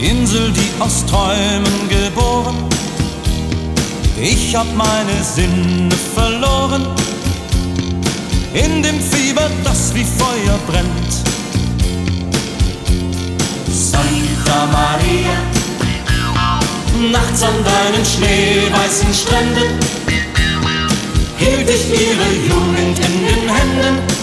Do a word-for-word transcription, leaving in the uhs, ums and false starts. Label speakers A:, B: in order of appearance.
A: Insel, die aus Träumen geboren. Ich hab meine Sinne verloren in dem Fieber, das wie Feuer brennt. Santa Maria, nachts an deinen schneeweißen Stränden hielt ich ihre Jugend in den Händen.